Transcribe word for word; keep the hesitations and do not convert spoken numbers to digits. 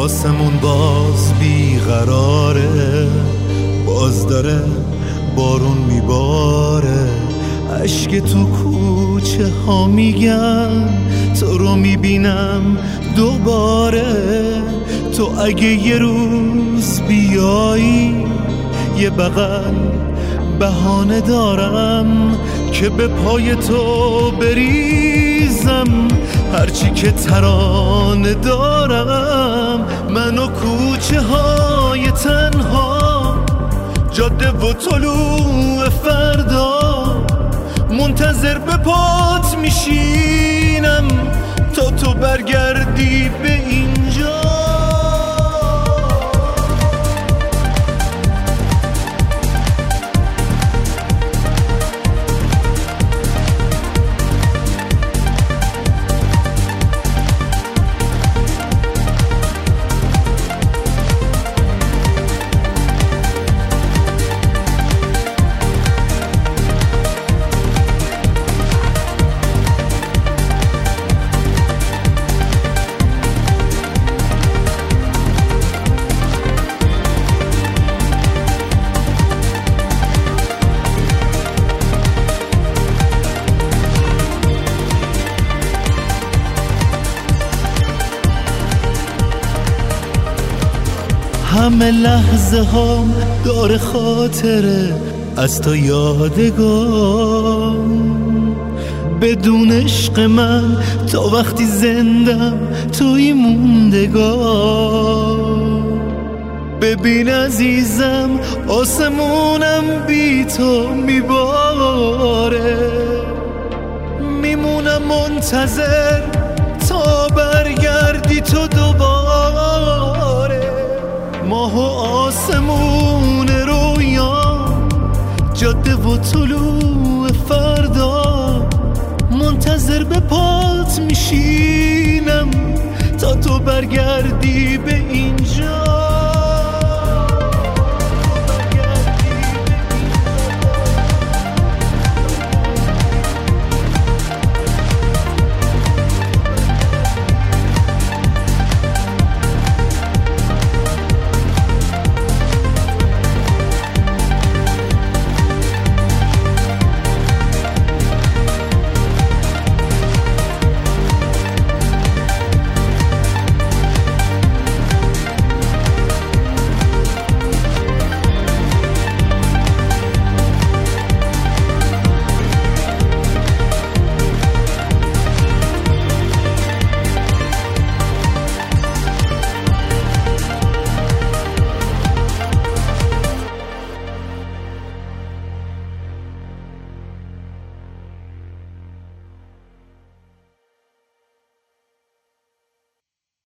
آسمون باز بیقراره، باز داره بارون میباره، اشک تو کوچه ها میگن تو رو میبینم دوباره. تو اگه یه روز بیایی یه بغل بهانه دارم که به پای تو بریزم، هرچی که ترانه دارم. من و کوچه های تنها، جاده و طلوع فردا، منتظر به پات میشینم تا تو برگردی به اینجا. همه لحظه هم داره خاطره از تو یادگار، بدون عشق من تا وقتی زندم توی موندگار. ببین عزیزم آسمونم بی تو میباره، میمونم منتظر تا برگردی تو دوباره. ماه و آسمون رویا، جاده و طلوع فردا، منتظر به پات میشینم تا تو برگردی